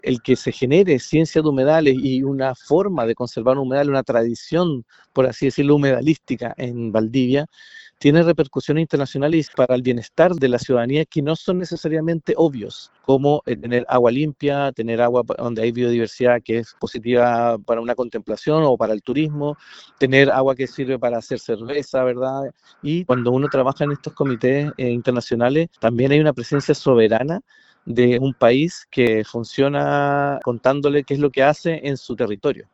El que se genere ciencia de humedales y una forma de conservar un humedal, una tradición, por así decirlo, humedalística en Valdivia, tiene repercusiones internacionales para el bienestar de la ciudadanía que no son necesariamente obvios, como tener agua limpia, tener agua donde hay biodiversidad que es positiva para una contemplación o para el turismo, tener agua que sirve para hacer cerveza, ¿verdad? Y cuando uno trabaja en estos comités internacionales, también hay una presencia soberana de un país que funciona contándole qué es lo que hace en su territorio.